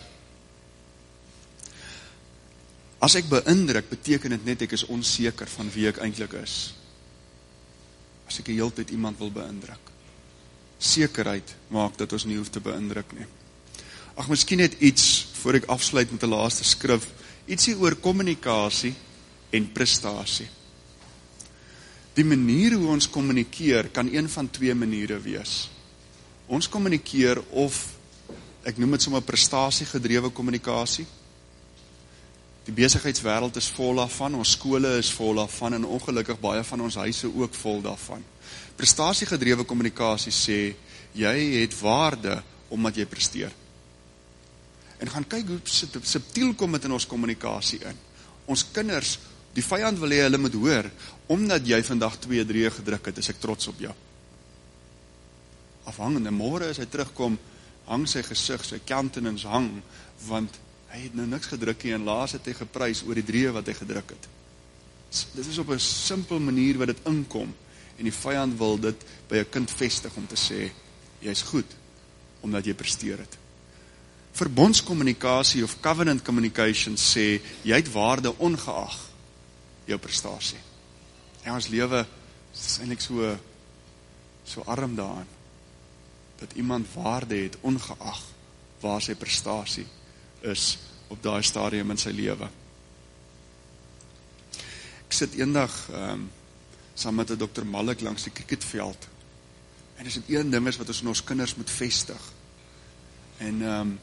As ek beïndruk, beteken dit net ek is onseker van wie ek eintlik is. As ek die hele tyd iemand wil beïndruk. Sekerheid maak dat ons nie hoef te beïndruk nie. Ag, miskien net iets, voor ek afsluit met 'n laaste skrif, ietsie oor kommunikasie en prestasie. Die manier hoe ons kommunikeer, kan een van twee maniere wees. Ons kommunikeer of, ek noem dit sommer prestasiegedrewe kommunikasie. Die besigheidswêreld is vol daarvan, ons skole is vol daarvan, en ongelukkig baie van ons huise ook vol daarvan. Prestasiegedrewe kommunikasie sê, jy het waarde omdat jy presteer. En gaan kyk hoe subtiel kom dit in ons kommunikasie in. Ons kinders, die vyand wil hê hulle moet hoor, omdat jy vandag 2-3 gedruk het, is ek trots op jou. Afhangende, môre as hy terugkom, hang sy gesig, sy countenance hang, want hy het nou niks gedruk nie, en laas het hy geprys oor die 3 wat hy gedruk het. Dit is op 'n simpel manier wat dit inkom, en die vyand wil dit by 'n kind vestig om te sê, jy is goed, omdat jy presteer het. Verbondskommunikasie of covenant communication sê, jy het waarde ongeag jou prestasie. En ons lewe is eintlik so arm daaraan, dat iemand waarde het ongeag waar sy prestasie is op daai stadium in sy lewe. Ek sit eendag saam met 'n Dr. Malik langs die cricketveld, en as dit een ding is wat ons in ons kinders moet vestig, en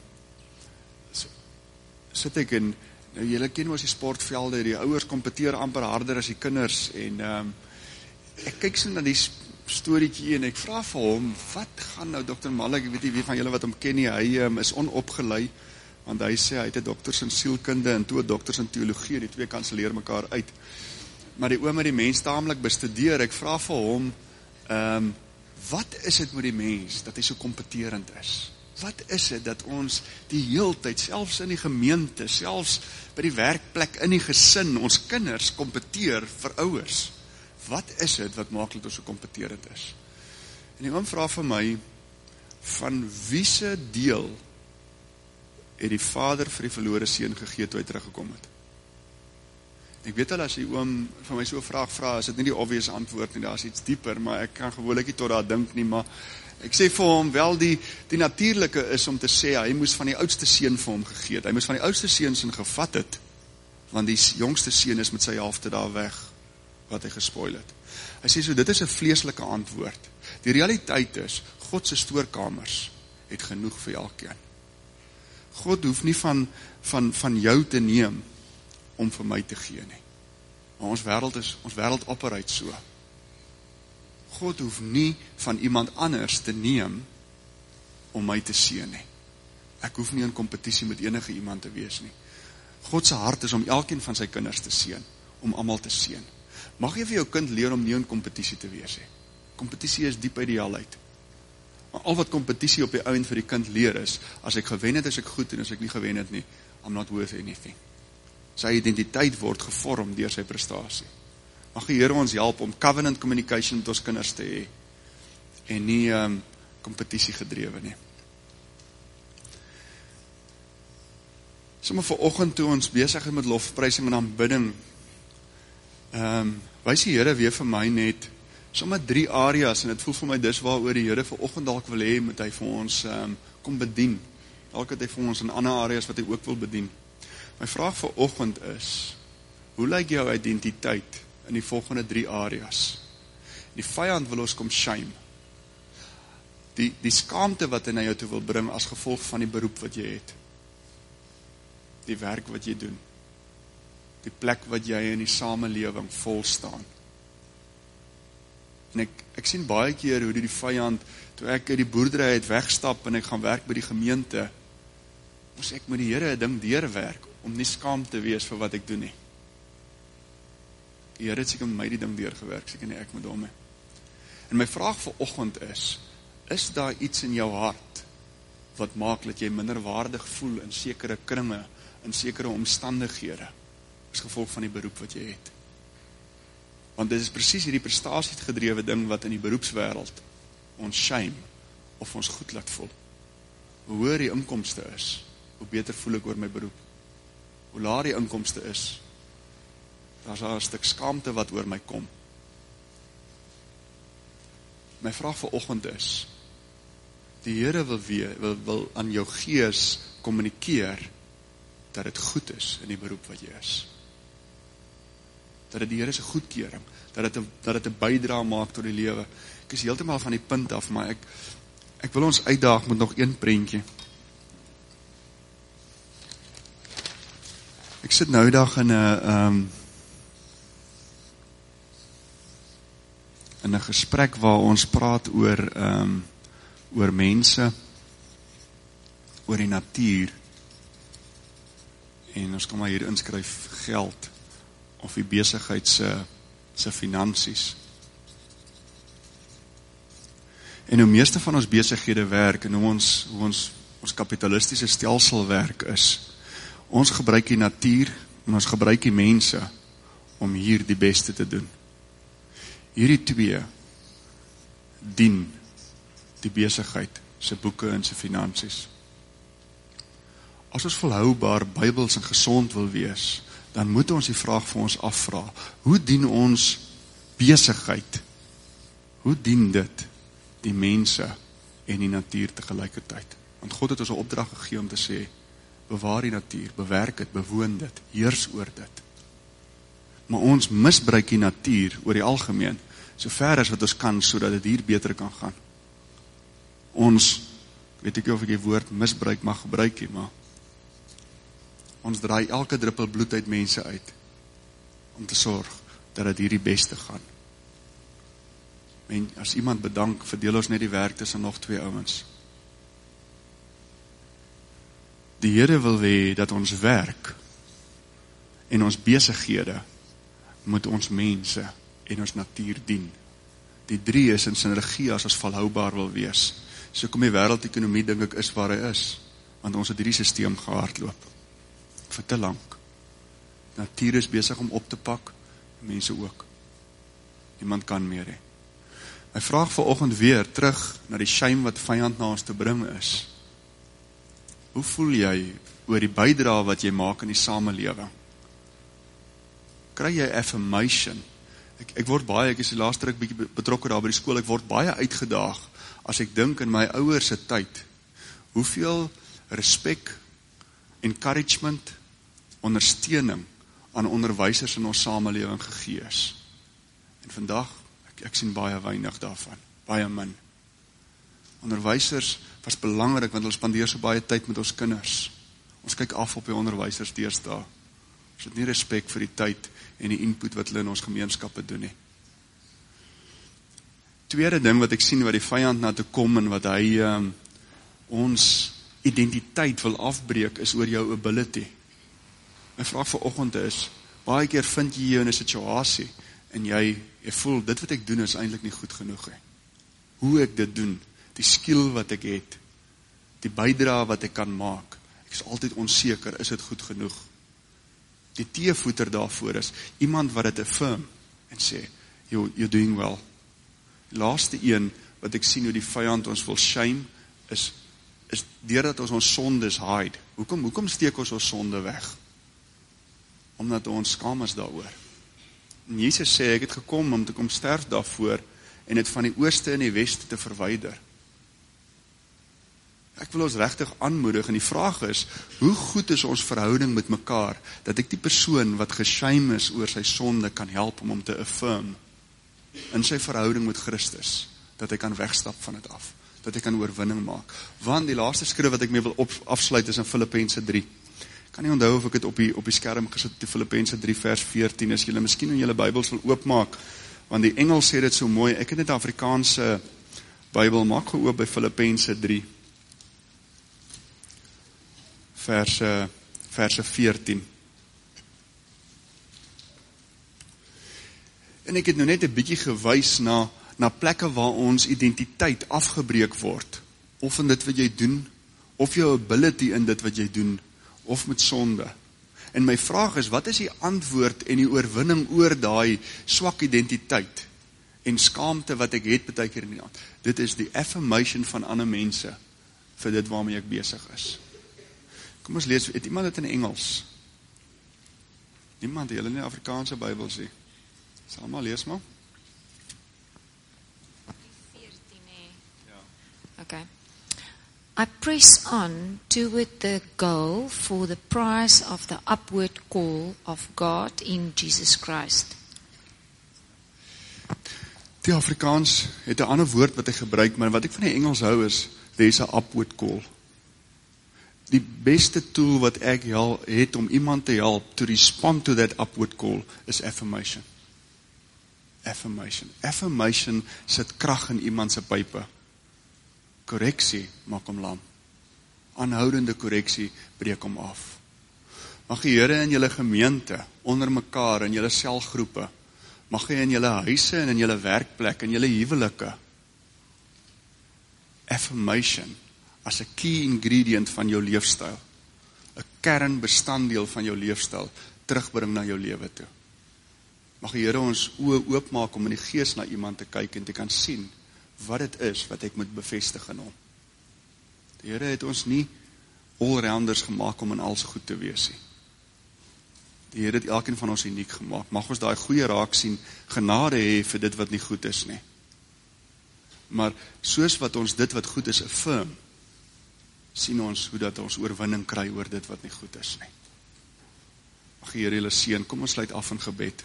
sit ek en, nou julle ken ons die sportvelde, die ouers kompeteer amper harder as die kinders, en ek kyk so na die storieetjie en ek vra vir hom, wat gaan nou Dr. Malik, ek weet nie wie van julle wat hom ken nie, hy is onopgelei, want hy sê hy het 'n dokters in sielkunde en 2 dokters in teologie, en die 2 kanselleer mekaar uit. Maar die oom het die mens taamlik bestudeer. Ek vra vir hom, wat is dit met die mens dat hy so kompeterend is? Wat is dit dat ons die heeltyd, selfs in die gemeente, selfs by die werkplek, in die gesin, ons kinders kompeteer vir ouers? Wat is dit wat maak dat ons so kompeterend is? En die oom vra vir my, van wie se deel het die vader vir die verlore seun gegee toe hy teruggekom het? Ek weet al as die oom van my so 'n vraag vra, is dit nie die obvious antwoord nie, daar is iets dieper, maar ek kan gewoonlik nie tot daar dink nie, maar ek sê vir hom, wel die natuurlike is om te sê, hy moes van die oudste seun vir hom gegee het, hy moes van die oudste seun sin gevat het, want die jongste seun is met sy helfte daar weg, wat hy gespoil het. Hy sê so, dit is 'n vleeslike antwoord. Die realiteit is, God se stoorkamers het genoeg vir elkeen. God hoef nie van jou te neem om vir my te gee nie. Maar ons wêreld operate so. God hoef nie van iemand anders te neem om my te seën nie. Ek hoef nie in kompetisie met enige iemand te wees nie. God se hart is om elkeen van sy kinders te seën, om almal te seën. Mag jy vir jou kind leer om nie in kompetisie te wees nie. Kompetisie is diep uit die hel uit. Maar al wat kompetisie op die ouend vir die kind leer is, as ek gewen het, is ek goed, en as ek nie gewen het nie, I'm not worth anything. Sy identiteit word gevorm deur sy prestasie. Mag die Here ons help om covenant communication met ons kinders te hê, en nie kompetisie gedrewe nie. Sommige vanoggend toe ons besig is met lofprysing en aanbidding, wys die Here weer vir my net, sommer 3 areas, en het voel vir my dis waaroor die Here vanoggend dalk wil hê, moet hy vir ons kom bedien. Dalk het hy vir ons in ander areas wat hy ook wil bedien. My vraag vanoggend is, hoe lyk jou identiteit in die volgende 3 areas? Die vyand wil ons kom shame. Die skaamte wat hy na jou toe wil bring as gevolg van die beroep wat jy het. Die werk wat jy doen. Die plek wat jy in die samelewing vol staan. En ek sien baie keer hoe die vyand, toe ek uit die boerdery uit wegstap en ek gaan werk by die gemeente, moes ek met die Here 'n ding deurwerk, om nie skaam te wees vir wat ek doen nie. Die Here het seker met my die ding deurgewerk, seker nie ek met hom nie. En my vraag vanoggend is daar iets in jou hart, wat maak dat jy minderwaardig voel in sekere kringe, in sekere omstandighede, as gevolg van die beroep wat jy het? Want dit is presies hierdie prestasiegedrewe ding wat in die beroepswêreld ons shame of ons goed laat voel. Hoe hoër die inkomste is, hoe beter voel ek oor my beroep. Hoe laer die inkomste is, daar's daar 'n stuk skaamte wat oor my kom. My vraag vanoggend is, die Here wil aan jou gees kommunikeer dat dit goed is in die beroep wat jy is. Dat dit die Here se goedkeuring, dat dit 'n bydrae maak tot die lewe. Ek is heeltemal van die punt af, maar ek wil ons uitdaag met nog een prentjie. Ek sit nou dag in 'n gesprek waar ons praat oor mense, oor die natuur, en ons kan maar hier inskryf geld, of die besigheid se finansies. En hoe meeste van ons besighede werk, en hoe ons kapitalistiese stelsel werk is, ons gebruik die natuur, en ons gebruik die mense, om hier die beste te doen. Hierdie 2 dien die besigheid, se boeke en se finansies. As ons volhoubaar, bybels en gesond wil wees, dan moet ons die vraag vir ons afvra, hoe dien ons besigheid? Hoe dien dit die mense en die natuur tegelijkertijd? Want God het ons 'n opdrag gegee om te sê, bewaar die natuur, bewerk dit, bewoon dit, heers oor dit. Maar ons misbruik die natuur oor die algemeen, so ver as wat ons kan, sodat dit hier beter kan gaan. Ons, weet ek of ek die woord misbruik mag gebruik nie, maar ons draai elke druppel bloed uit mense uit, om te sorg, dat het hier die beste gaan. En as iemand bedank, verdeel ons net die werk tussen nog 2 ouens. Die Here wil hê dat ons werk, en ons besighede, moet ons mense, en ons natuur dien. Die 3 is in synergie as ons volhoubaar wil wees. So kom die wêreldekonomie, dink ek, is waar hy is, want ons het hierdie sisteem gehardloop, vir te lank. Natuur is besig om op te pak, mense ook. Niemand kan meer hê. My vraag vanoggend weer terug na die shame wat vyand na ons te bring is. Hoe voel jy oor die bydrae wat jy maak in die samelewing? Kry jy affirmation? Ek word baie, ek is die laaste ruk bietjie betrokke daar by die skool, ek word baie uitgedaag as ek dink in my ouers se tyd, hoeveel respek, encouragement, ondersteuning aan onderwysers in ons samelewing gegee is. En vandag, ek sien baie weinig daarvan, baie min. Onderwysers was belangrik, want hulle spandeer so baie tyd met ons kinders. Ons kyk af op die onderwysers deesdae. Ons het nie respek vir die tyd en die input wat hulle in ons gemeenskappe doen nie. Tweede ding wat ek sien wat die vyand na toe kom en wat hy ons identiteit wil afbreek is oor jou ability. My vraag vanoggend is, baie keer vind jy jou in 'n situasie en jy voel, dit wat ek doen is eintlik nie goed genoeg nie. Hoe ek dit doen, die skill wat ek het, die bydrae wat ek kan maak, ek is altyd onseker, is dit goed genoeg? Die teevoeter daarvoor is, iemand wat dit affirm en sê, you're doing well. Die laaste een, wat ek sien hoe die vyand ons wil shame, is is deurdat ons sondes hide. Hoekom steek ons sonde weg? Omdat ons skaam is daaroor. En Jesus sê, ek het gekom om te kom sterf daarvoor, en het van die ooste en die weste te verwyder. Ek wil ons regtig aanmoedig, en die vraag is, hoe goed is ons verhouding met mekaar, dat ek die persoon wat geshame is oor sy sonde kan help om hom te affirm, in sy verhouding met Christus, dat hy kan wegstap van dit af, dat hy kan oorwinning maak. Want die laaste skrif wat ek mee wil afsluit is in Filippense 3. Ek kan nie onthou of ek het op die skerm gesit, die Filippense 3 vers 14, as julle miskien in julle Bybels wil oopmaak, want die Engels sê dit so mooi, ek het net Afrikaanse Bybel, maak geoop by Filippense 3, verse 14. En ek het nou net 'n bietjie gewys na plekke waar ons identiteit afgebreek word, of in dit wat jy doen, of jou ability in dit wat jy doen, of met sonde. En my vraag is, wat is die antwoord en die oorwinning oor daai swak identiteit en skaamte wat ek het baie keer in die hand? Dit is die affirmation van ander mense vir dit waarmee ek besig is. Kom ons lees, het iemand dit in Engels? Niemand, julle nie Afrikaanse Bybel sê. Sal maar lees maar. 14. Okay. I press on toward the goal for the prize of the upward call of God in Jesus Christ. Die Afrikaans het 'n ander woord wat hy gebruik, maar wat ek van die Engels hou is, there's a upward call. Die beste tool wat ek het om iemand te help to respond to that upward call is affirmation. Affirmation sit krag in iemand se pype. Korreksie maak hom lam. Aanhoudende korreksie breek hom af. Mag die Here in julle gemeente, onder mekaar, in julle selgroepe, mag hy in julle huise en in julle werkplek, in julle huwelike, affirmation as 'n key ingredient van jou leefstyl, 'n kernbestanddeel van jou leefstyl, terugbring na jou lewe toe. Mag die Here ons oë oopmaak om in die gees na iemand te kyk en te kan sien wat dit is wat ek moet bevestig in hom. Die Here het ons nie allrounders gemaak om in alles goed te wees nie. Die Here het elkeen van ons uniek gemaak. Mag ons daai goeie raak sien, genade hê vir dit wat nie goed is nie. Maar soos wat ons dit wat goed is affirm, sien ons hoe dat ons oorwinning kry oor dit wat nie goed is nie. Mag die Here julle seën. Kom ons sluit af in gebed.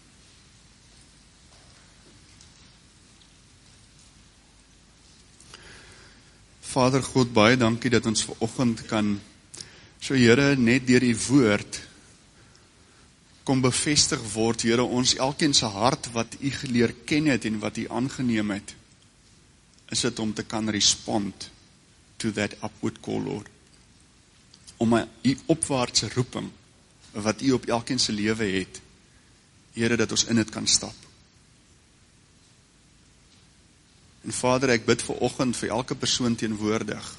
Vader God, baie dankie dat ons vanoggend kan, so Here, net deur die woord, kom bevestig word, Here, ons elkeen se hart wat U geleer ken het en wat U aangeneem het, is dit om te kan respond to that upward call, Lord. Om U opwaartse roeping, wat U op elkeen se lewe het, Here, dat ons in dit kan stap. En Vader, ek bid vanoggend vir elke persoon teenwoordig,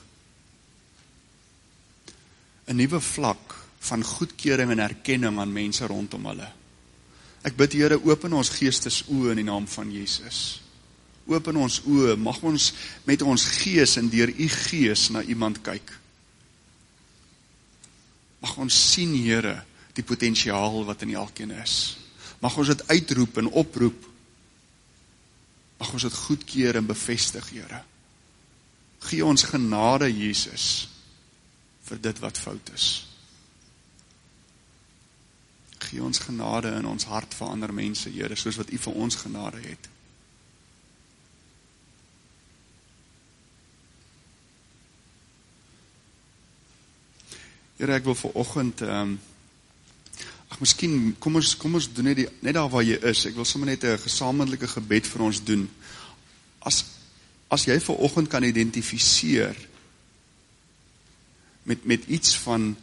'n nuwe vlak van goedkeuring en erkenning aan mense rondom hulle. Ek bid, Here, open ons geestesoë in die naam van Jesus. Open ons oë, mag ons met ons gees en deur U gees na iemand kyk. Mag ons sien, Here, die potensiaal wat in elkeen is. Mag ons dit uitroep en oproep. Mag ons dit goedkeur en bevestig, Here. Gee ons genade, Jesus, vir dit wat fout is. Gee ons genade in ons hart vir ander mense, Here, soos wat U vir ons genade het. Here, ek wil vanoggend, miskien, kom ons doen net daar waar jy is. Ek wil sommer net 'n gesamentlike gebed vir ons doen. As jy vanoggend kan identifiseer met iets van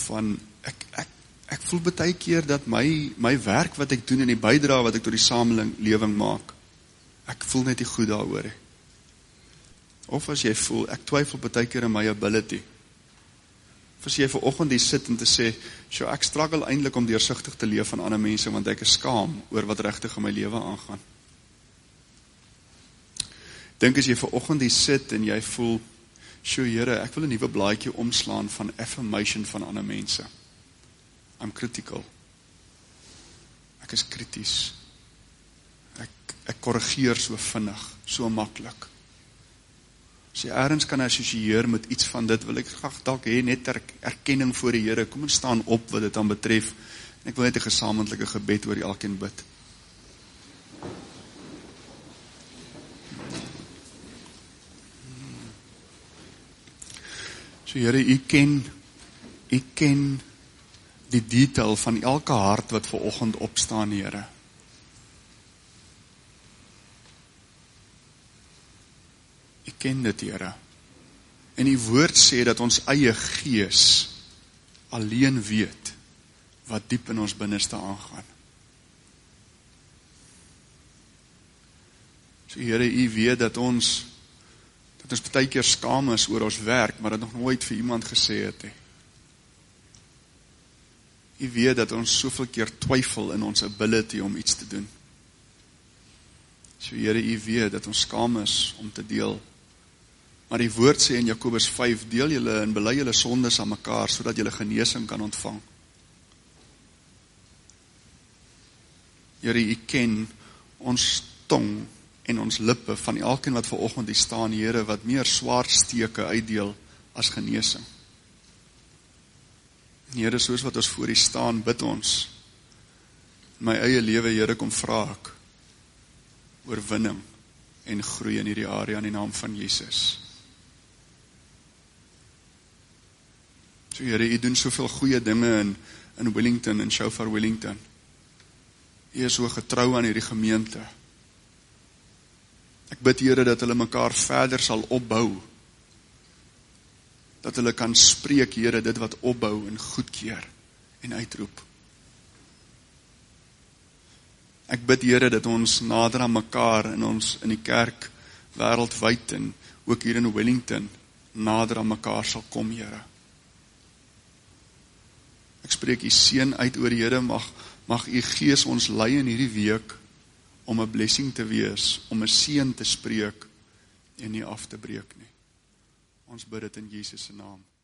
ek voel baie keer dat my werk wat ek doen en die bydrae wat ek tot die samelewing maak, ek voel net nie goed daaroor nie. Of as jy voel, ek twyfel baie keer in my ability. Of as jy vanoggend hier sit en te sê, ek struggle eintlik om deursigtig te leef van ander mense, want ek is skaam oor wat regtig in my lewe aangaan. Dink as jy vanoggend hier sit en jy voel, Sjoe, Here, ek wil 'n nuwe blaadjie omslaan van affirmation van ander mense. I'm critical. Ek is krities. Ek korrigeer so vinnig, so maklik. As jy ergens kan assosieer met iets van dit, wil ek graag dalk hê net erkenning voor die Here. Kom ons staan op wat dit dan betref. En ek wil net 'n gesamentlike gebed oor elkeen bid. So Here, U ken die detail van elke hart wat vanoggend opstaan, Here. U ken dit, Here. En U woord sê dat ons eie gees alleen weet wat diep in ons binneste aangaan. So Here, U weet dat ons baie keer skaam is oor ons werk, maar dit nog nooit vir iemand gesê het. U weet dat ons soveel keer twyfel in ons ability om iets te doen. So Here, U weet dat ons skaam is om te deel. Maar die woord sê in Jakobus 5, deel julle en bely julle sondes aan mekaar, sodat julle genesing kan ontvang. Here, U ken ons tong en ons lippe van elkeen wat vanoggend hier staan, Here, wat meer swaardsteke uitdeel as genesing. Here, soos wat ons voor U staan, bid ons. In my eie lewe, Here, kom vra ek oorwinning en groei in hierdie area in die naam van Jesus. So Here, U doen soveel goeie dinge in Wellington, in Shofar Wellington. U is so getrou aan hierdie gemeente. Ek bid, Here, dat hulle mekaar verder sal opbou. Dat hulle kan spreek, Here, dit wat opbou en goedkeur en uitroep. Ek bid, Here, dat ons nader aan mekaar in die kerk wêreldwyd en ook hier in Wellington nader aan mekaar sal kom, Here. Ek spreek U seën uit oor, Here, mag U Gees ons lei in hierdie week om 'n blessing te wees, om 'n seën te spreek en nie af te breek nie. Ons bid dit in Jesus se naam.